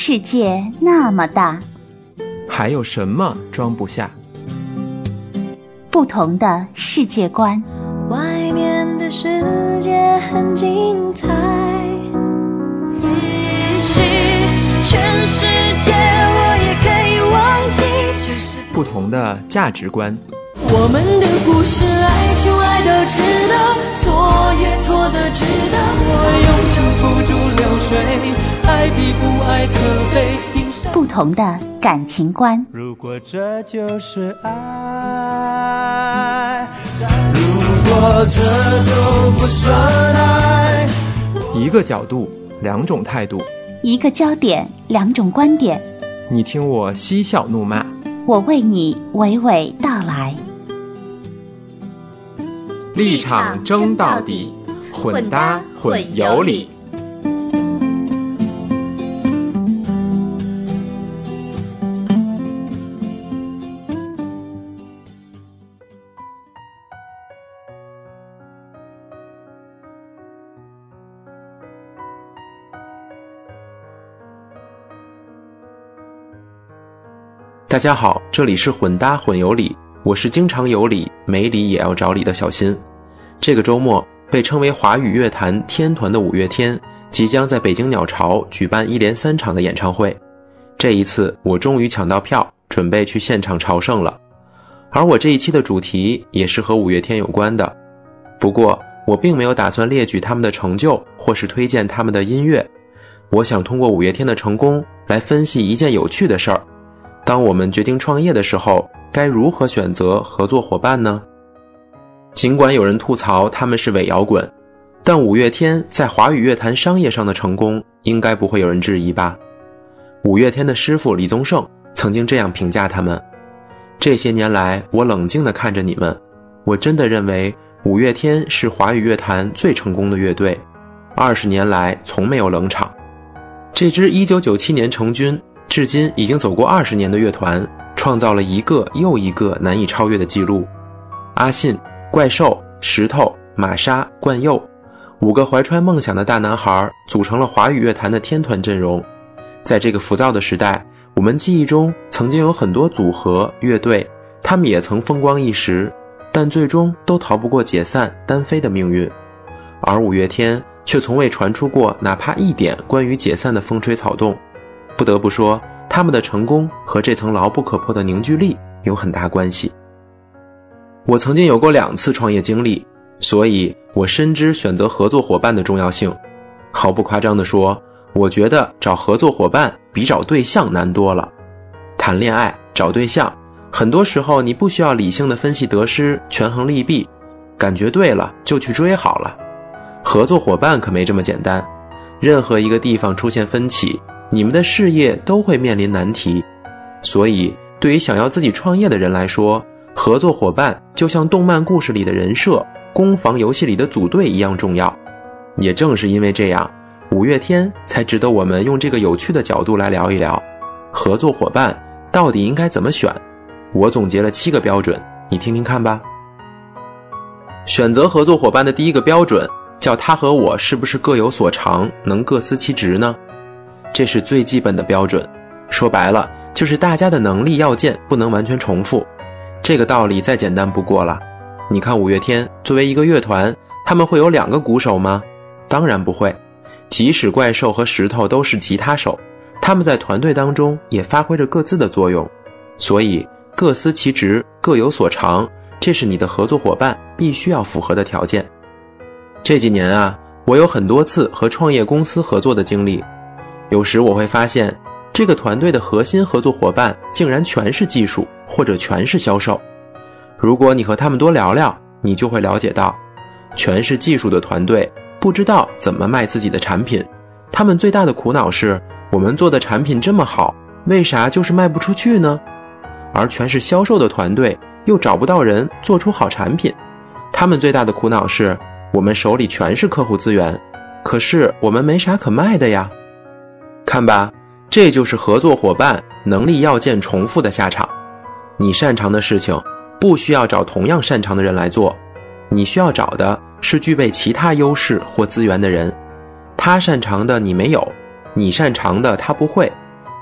世界那么大， 还有什么装不下？ 不同的世界观， 外面的世界很精彩，全世界我也可以忘记，只是不同的价值观， 我们的故事，爱就爱的值得，错也错的值得。我用情付诸流水，爱比不爱可悲。 不同的感情观， 如果这就是爱，如果这都不算爱。 一个角度，两种态度， 一个焦点，两种观点。 你听我嬉笑怒骂， 我为你娓娓道来。 立场争到底，混搭混有理。 大家好，这里是混搭混有理，我是经常有理没理也要找理的小新。这个周末被称为华语乐坛天团的五月天即将在北京鸟巢举办一连3场的演唱会，这一次我终于抢到票，准备去现场朝圣了。而我这一期的主题也是和五月天有关的，不过我并没有打算列举他们的成就或是推荐他们的音乐，我想通过五月天的成功来分析一件有趣的事儿。当我们决定创业的时候，该如何选择合作伙伴呢？尽管有人吐槽他们是伪摇滚，但五月天在华语乐坛商业上的成功应该不会有人质疑吧。五月天的师傅李宗盛曾经这样评价他们：这些年来我冷静地看着你们，我真的认为五月天是华语乐坛最成功的乐队，20年来从没有冷场。这支1997年成军至今已经走过20年的乐团，创造了一个又一个难以超越的记录。阿信、怪兽、石头、玛莎、冠佑5个怀揣梦想的大男孩组成了华语乐坛的天团阵容。在这个浮躁的时代，我们记忆中曾经有很多组合乐队，他们也曾风光一时，但最终都逃不过解散单飞的命运。而五月天却从未传出过哪怕一点关于解散的风吹草动。不得不说，他们的成功和这层牢不可破的凝聚力有很大关系。我曾经有过2次创业经历，所以我深知选择合作伙伴的重要性。毫不夸张地说，我觉得找合作伙伴比找对象难多了。谈恋爱、找对象，很多时候你不需要理性的分析得失、权衡利弊，感觉对了就去追好了。合作伙伴可没这么简单，任何一个地方出现分歧，你们的事业都会面临难题。所以对于想要自己创业的人来说，合作伙伴就像动漫故事里的人设、攻防游戏里的组队一样重要。也正是因为这样，五月天才值得我们用这个有趣的角度来聊一聊，合作伙伴到底应该怎么选。我总结了7个标准，你听听看吧。选择合作伙伴的第一个标准叫他和我是不是各有所长，能各司其职呢？这是最基本的标准，说白了就是大家的能力要件不能完全重复。这个道理再简单不过了。你看五月天作为一个乐团，他们会有2个鼓手吗？当然不会。即使怪兽和石头都是吉他手，他们在团队当中也发挥着各自的作用。所以各司其职，各有所长，这是你的合作伙伴必须要符合的条件。这几年啊，我有很多次和创业公司合作的经历，有时我会发现这个团队的核心合作伙伴竟然全是技术或者全是销售。如果你和他们多聊聊，你就会了解到，全是技术的团队不知道怎么卖自己的产品，他们最大的苦恼是，我们做的产品这么好，为啥就是卖不出去呢？而全是销售的团队又找不到人做出好产品，他们最大的苦恼是，我们手里全是客户资源，可是我们没啥可卖的呀。看吧，这就是合作伙伴能力要件重复的下场。你擅长的事情不需要找同样擅长的人来做，你需要找的是具备其他优势或资源的人。他擅长的你没有，你擅长的他不会，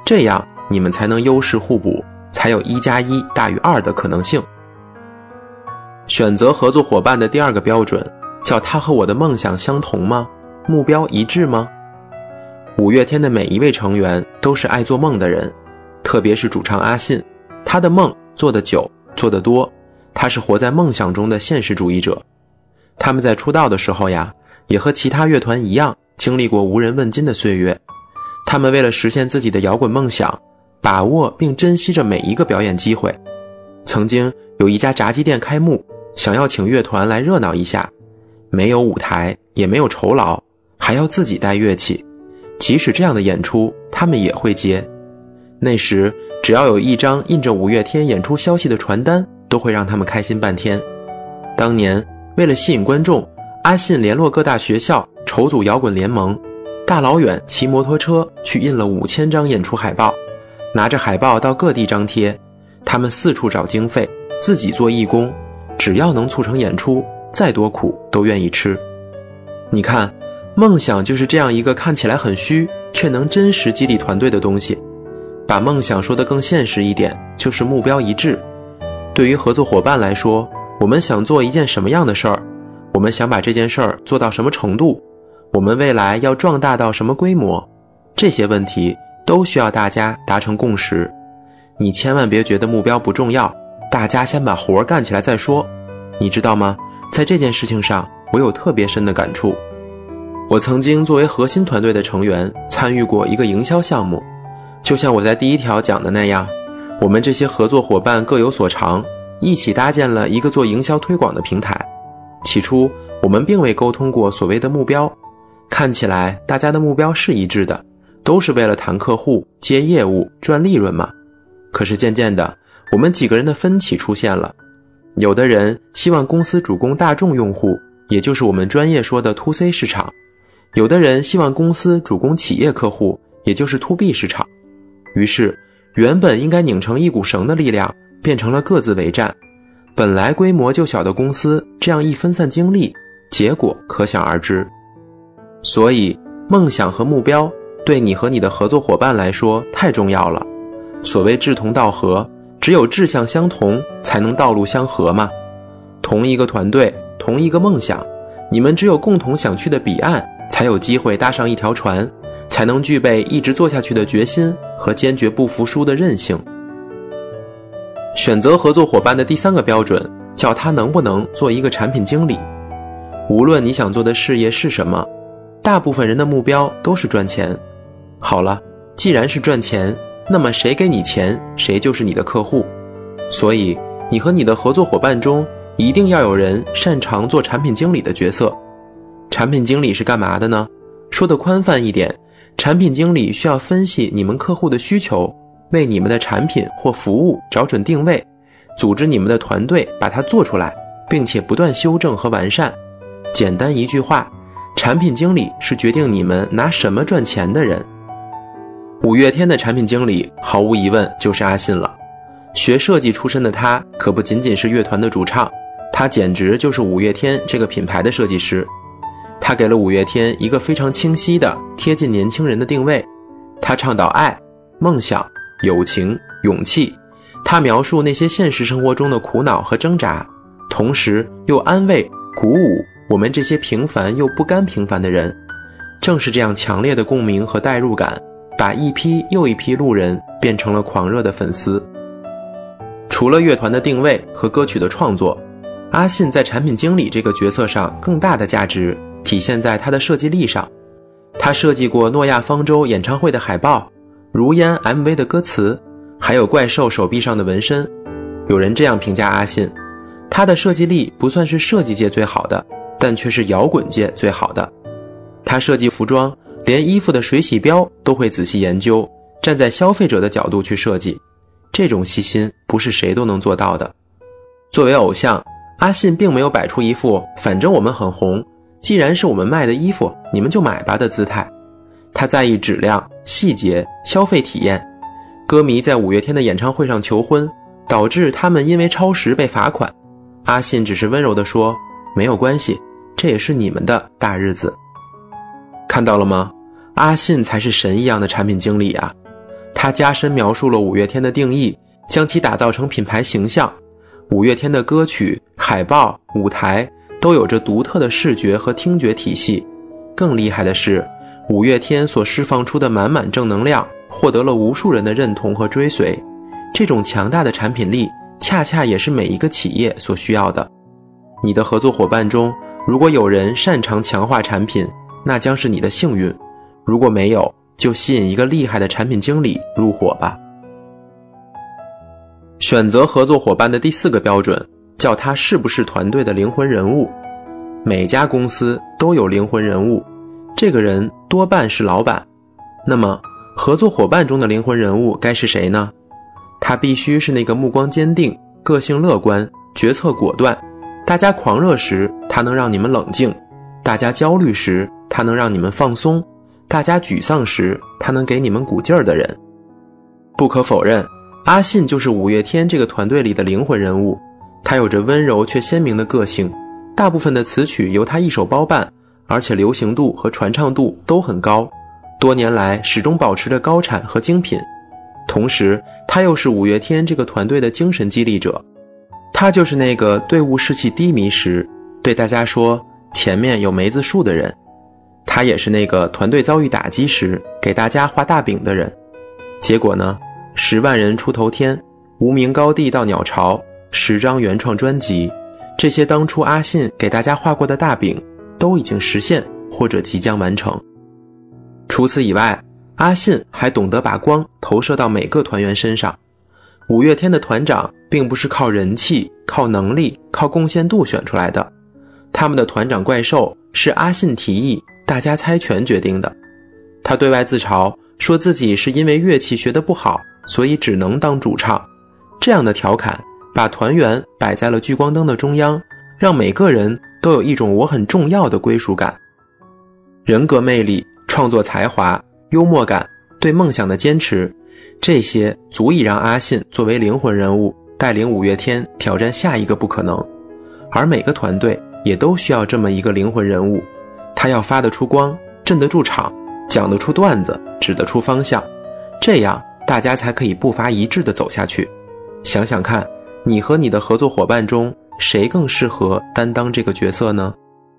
这样你们才能优势互补，才有1+1大于2的可能性。选择合作伙伴的第二个标准叫他和我的梦想相同吗？目标一致吗？五月天的每一位成员都是爱做梦的人，特别是主唱阿信，他的梦做得久，做得多，他是活在梦想中的现实主义者。他们在出道的时候呀，也和其他乐团一样，经历过无人问津的岁月。他们为了实现自己的摇滚梦想，把握并珍惜着每一个表演机会。曾经有一家炸鸡店开幕，想要请乐团来热闹一下，没有舞台，也没有酬劳，还要自己带乐器。即使这样的演出，他们也会接。那时只要有一张印着五月天演出消息的传单，都会让他们开心半天。当年为了吸引观众，阿信联络各大学校筹组摇滚联盟，大老远骑摩托车去印了5000张演出海报，拿着海报到各地张贴。他们四处找经费，自己做义工，只要能促成演出，再多苦都愿意吃。你看，梦想就是这样一个看起来很虚，却能真实激励团队的东西。把梦想说得更现实一点，就是目标一致。对于合作伙伴来说，我们想做一件什么样的事儿？我们想把这件事儿做到什么程度？我们未来要壮大到什么规模？这些问题都需要大家达成共识。你千万别觉得目标不重要，大家先把活干起来再说。你知道吗？在这件事情上，我有特别深的感触。我曾经作为核心团队的成员，参与过一个营销项目。就像我在第一条讲的那样，我们这些合作伙伴各有所长，一起搭建了一个做营销推广的平台。起初我们并未沟通过所谓的目标，看起来大家的目标是一致的，都是为了谈客户、接业务、赚利润嘛。可是渐渐的，我们几个人的分歧出现了。有的人希望公司主攻大众用户，也就是我们专业说的 2C 市场；有的人希望公司主攻企业客户，也就是 2B 市场。于是原本应该拧成一股绳的力量变成了各自为战。本来规模就小的公司，这样一分散精力，结果可想而知。所以梦想和目标对你和你的合作伙伴来说太重要了。所谓志同道合，只有志向相同，才能道路相合嘛。同一个团队，同一个梦想，你们只有共同想去的彼岸，才有机会搭上一条船，才能具备一直做下去的决心和坚决不服输的韧性。选择合作伙伴的第三个标准叫他能不能做一个产品经理。无论你想做的事业是什么，大部分人的目标都是赚钱。好了，既然是赚钱，那么谁给你钱，谁就是你的客户。所以你和你的合作伙伴中一定要有人擅长做产品经理的角色。产品经理是干嘛的呢？说得宽泛一点，产品经理需要分析你们客户的需求，为你们的产品或服务找准定位，组织你们的团队把它做出来，并且不断修正和完善。简单一句话，产品经理是决定你们拿什么赚钱的人。五月天的产品经理毫无疑问就是阿信了。学设计出身的他可不仅仅是乐团的主唱，他简直就是五月天这个品牌的设计师。他给了五月天一个非常清晰的贴近年轻人的定位。他倡导爱、梦想、友情、勇气。他描述那些现实生活中的苦恼和挣扎，同时又安慰、鼓舞我们这些平凡又不甘平凡的人。正是这样强烈的共鸣和代入感，把一批又一批路人变成了狂热的粉丝。除了乐团的定位和歌曲的创作，阿信在产品经理这个角色上更大的价值体现在他的设计力上。他设计过诺亚方舟演唱会的海报、如烟 MV 的歌词，还有怪兽手臂上的纹身。有人这样评价阿信，他的设计力不算是设计界最好的，但却是摇滚界最好的。他设计服装，连衣服的水洗标都会仔细研究，站在消费者的角度去设计。这种细心不是谁都能做到的。作为偶像，阿信并没有摆出一副反正我们很红，既然是我们卖的衣服，你们就买吧的姿态。他在意质量、细节、消费体验。歌迷在五月天的演唱会上求婚，导致他们因为超时被罚款。阿信只是温柔地说，没有关系，这也是你们的大日子。看到了吗？阿信才是神一样的产品经理啊！ 他加深描述了五月天的定义，将其打造成品牌形象。五月天的歌曲、海报、舞台都有着独特的视觉和听觉体系。更厉害的是，五月天所释放出的满满正能量获得了无数人的认同和追随。这种强大的产品力恰恰也是每一个企业所需要的。你的合作伙伴中，如果有人擅长强化产品，那将是你的幸运；如果没有，就吸引一个厉害的产品经理入伙吧。选择合作伙伴的第4个标准，叫他是不是团队的灵魂人物。每家公司都有灵魂人物，这个人多半是老板。那么，合作伙伴中的灵魂人物该是谁呢？他必须是那个目光坚定、个性乐观、决策果断，大家狂热时，他能让你们冷静；大家焦虑时，他能让你们放松；大家沮丧时，他能给你们鼓劲儿的人。不可否认，阿信就是五月天这个团队里的灵魂人物。他有着温柔却鲜明的个性，大部分的词曲由他一手包办，而且流行度和传唱度都很高，多年来始终保持着高产和精品。同时，他又是五月天这个团队的精神激励者。他就是那个队伍士气低迷时，对大家说前面有梅子树的人。他也是那个团队遭遇打击时，给大家画大饼的人。结果呢，10万人出头天，无名高地到鸟巢，10张原创专辑，这些当初阿信给大家画过的大饼都已经实现或者即将完成。除此以外，阿信还懂得把光投射到每个团员身上。五月天的团长并不是靠人气、靠能力、靠贡献度选出来的，他们的团长怪兽是阿信提议，大家猜拳决定的。他对外自嘲说自己是因为乐器学得不好，所以只能当主唱。这样的调侃把团员摆在了聚光灯的中央，让每个人都有一种我很重要的归属感。人格魅力、创作才华、幽默感、对梦想的坚持，这些足以让阿信作为灵魂人物带领五月天挑战下一个不可能。而每个团队也都需要这么一个灵魂人物，他要发得出光，镇得住场，讲得出段子，指得出方向，这样大家才可以步伐一致地走下去。想想看，你和你的合作伙伴中谁更适合担当这个角色呢？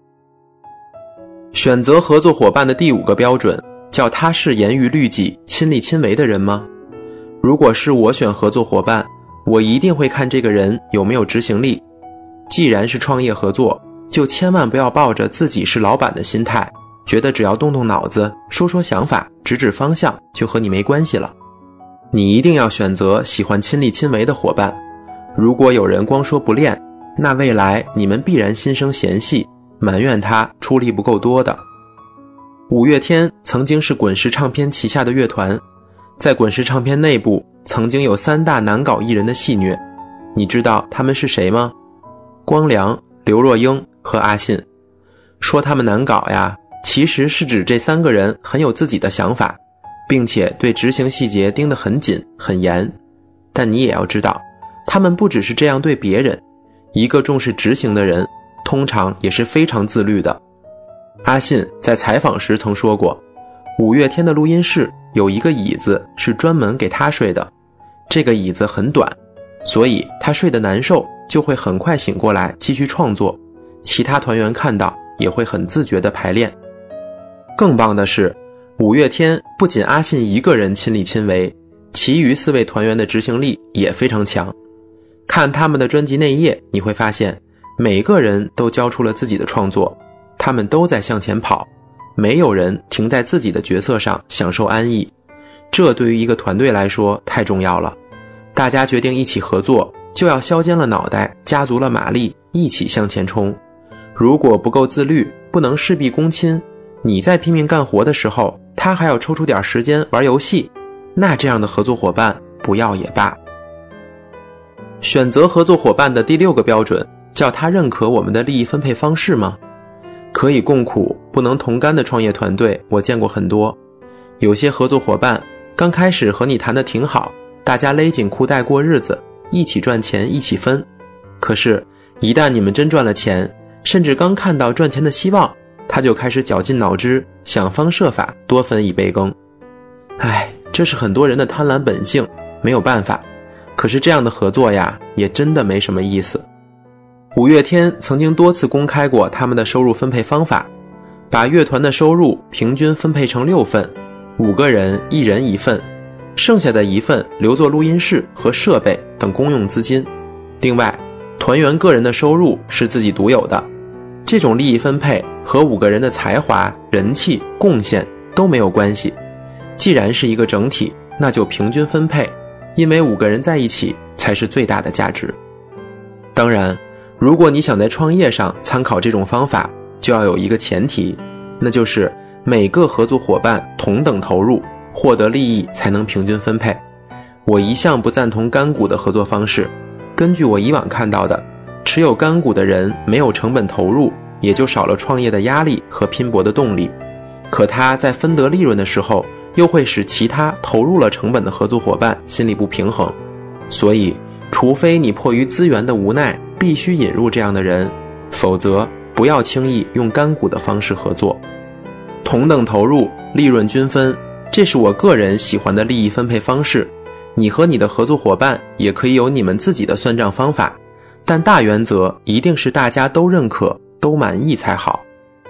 选择合作伙伴的第5个标准，叫他是严于律己、亲力亲为的人吗？如果是我选合作伙伴，我一定会看这个人有没有执行力。既然是创业合作，就千万不要抱着自己是老板的心态，觉得只要动动脑子、说说想法、指指方向就和你没关系了。你一定要选择喜欢亲力亲为的伙伴。如果有人光说不练，那未来你们必然心生嫌隙，埋怨他出力不够多的。五月天曾经是滚石唱片旗下的乐团，在滚石唱片内部曾经有3大难搞艺人的戏谑，你知道他们是谁吗？光良、刘若英和阿信。说他们难搞呀，其实是指这3个人很有自己的想法，并且对执行细节盯得很紧很严。但你也要知道，他们不只是这样对别人，一个重视执行的人通常也是非常自律的。阿信在采访时曾说过，五月天的录音室有一个椅子是专门给他睡的，这个椅子很短，所以他睡得难受，就会很快醒过来继续创作，其他团员看到也会很自觉地排练。更棒的是，五月天不仅阿信一个人亲力亲为，其余4位团员的执行力也非常强。看他们的专辑内页，你会发现每个人都交出了自己的创作，他们都在向前跑，没有人停在自己的角色上享受安逸。这对于一个团队来说太重要了，大家决定一起合作，就要削尖了脑袋，加足了马力，一起向前冲。如果不够自律，不能事必躬亲，你在拼命干活的时候，他还要抽出点时间玩游戏，那这样的合作伙伴不要也罢。选择合作伙伴的第6个标准，叫他认可我们的利益分配方式吗？可以共苦不能同甘的创业团队我见过很多，有些合作伙伴刚开始和你谈得挺好，大家勒紧裤带过日子，一起赚钱一起分。可是一旦你们真赚了钱，甚至刚看到赚钱的希望，他就开始绞尽脑汁，想方设法多分一杯羹。 这是很多人的贪婪本性，没有办法。可是这样的合作呀，也真的没什么意思。五月天曾经多次公开过他们的收入分配方法，把乐团的收入平均分配成6份，5个人1人1份，剩下的1份留作录音室和设备等公用资金。另外，团员个人的收入是自己独有的，这种利益分配和5个人的才华、人气、贡献都没有关系。既然是一个整体，那就平均分配，因为5个人在一起才是最大的价值。当然，如果你想在创业上参考这种方法，就要有一个前提，那就是每个合作伙伴同等投入，获得利益才能平均分配。我一向不赞同干股的合作方式，根据我以往看到的，持有干股的人没有成本投入，也就少了创业的压力和拼搏的动力，可他在分得利润的时候，又会使其他投入了成本的合作伙伴心里不平衡。所以除非你迫于资源的无奈必须引入这样的人，否则不要轻易用干股的方式合作。同等投入，利润均分，这是我个人喜欢的利益分配方式。你和你的合作伙伴也可以有你们自己的算账方法，但大原则一定是大家都认可、都满意才好。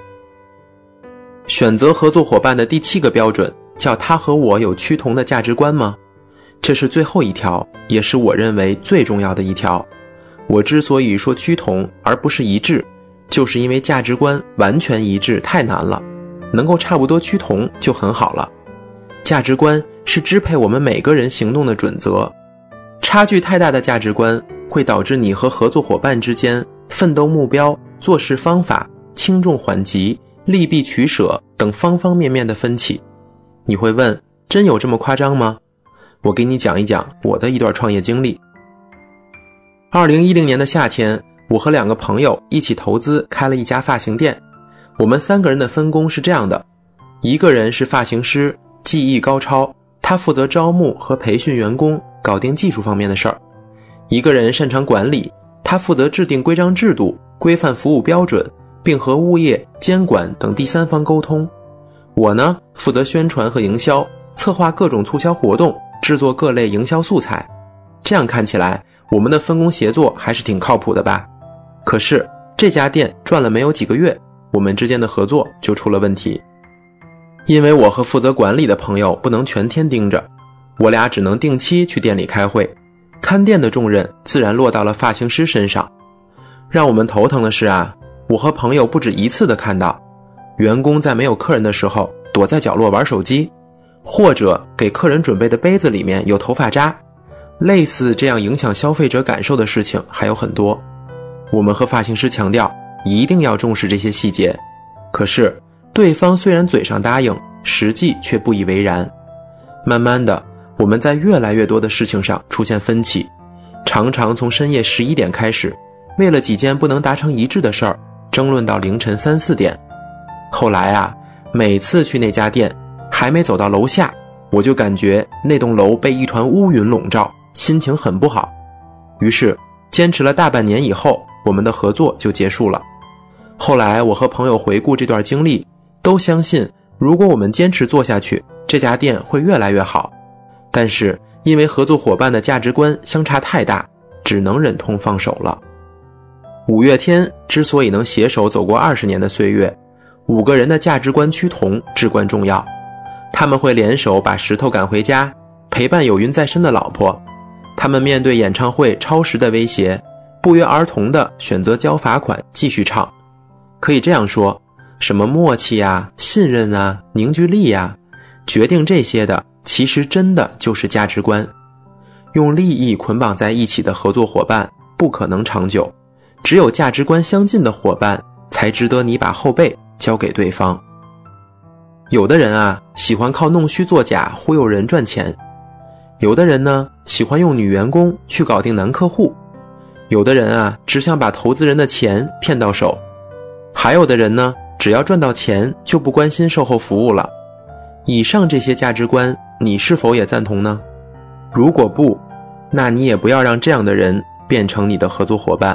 选择合作伙伴的第7个标准叫他和我有趋同的价值观吗？这是最后一条，也是我认为最重要的一条。我之所以说趋同而不是一致，就是因为价值观完全一致太难了，能够差不多趋同就很好了。价值观是支配我们每个人行动的准则，差距太大的价值观会导致你和合作伙伴之间奋斗目标、做事方法、轻重缓急、利弊取舍等方方面面的分歧。你会问，真有这么夸张吗？我给你讲一讲我的一段创业经历。2010年的夏天，我和2个朋友一起投资开了一家发型店。我们3个人的分工是这样的，一个人是发型师，技艺高超，他负责招募和培训员工，搞定技术方面的事儿。一个人擅长管理，他负责制定规章制度，规范服务标准，并和物业、监管等第三方沟通。我呢，负责宣传和营销，策划各种促销活动，制作各类营销素材。这样看起来，我们的分工协作还是挺靠谱的吧？可是这家店赚了没有几个月，我们之间的合作就出了问题。因为我和负责管理的朋友不能全天盯着，我俩只能定期去店里开会，看店的重任自然落到了发型师身上。让我们头疼的是啊，我和朋友不止一次地看到，员工在没有客人的时候躲在角落玩手机，或者给客人准备的杯子里面有头发渣。类似这样影响消费者感受的事情还有很多。我们和发型师强调一定要重视这些细节，可是对方虽然嘴上答应，实际却不以为然。慢慢的，我们在越来越多的事情上出现分歧，常常从深夜11点开始，为了几件不能达成一致的事儿，争论到凌晨3、4点。后来啊，每次去那家店，还没走到楼下，我就感觉那栋楼被一团乌云笼罩，心情很不好。于是坚持了大半年以后，我们的合作就结束了。后来我和朋友回顾这段经历，都相信如果我们坚持做下去，这家店会越来越好。但是因为合作伙伴的价值观相差太大，只能忍痛放手了。五月天之所以能携手走过20年的岁月，5个人的价值观趋同至关重要。他们会联手把石头赶回家，陪伴有孕在身的老婆。他们面对演唱会超时的威胁，不约而同地选择交罚款继续唱。可以这样说，什么默契啊、信任啊、凝聚力啊，决定这些的其实真的就是价值观。用利益捆绑在一起的合作伙伴不可能长久，只有价值观相近的伙伴才值得你把后背交给对方。有的人啊，喜欢靠弄虚作假忽悠人赚钱；有的人呢，喜欢用女员工去搞定男客户；有的人啊，只想把投资人的钱骗到手；还有的人呢，只要赚到钱就不关心售后服务了。以上这些价值观，你是否也赞同呢？如果不，那你也不要让这样的人变成你的合作伙伴。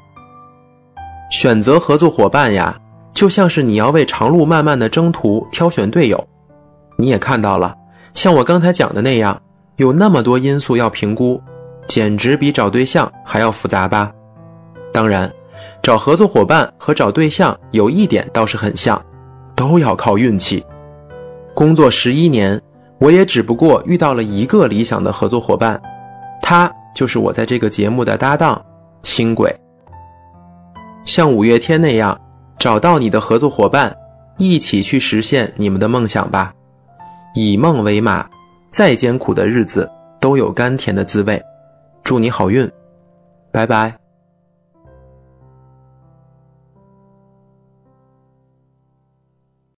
选择合作伙伴呀，就像是你要为长路漫漫的征途挑选队友。你也看到了， 像我刚才讲的那样，有那么多因素要评估，简直比找对象还要复杂吧。当然，找合作伙伴和找对象有一点倒是很像，都要靠运气。工作11年，我也只不过遇到了一个理想的合作伙伴，他就是我在这个节目的搭档星轨。像五月天那样，找到你的合作伙伴，一起去实现你们的梦想吧。以梦为马，再艰苦的日子都有甘甜的滋味。祝你好运，拜拜。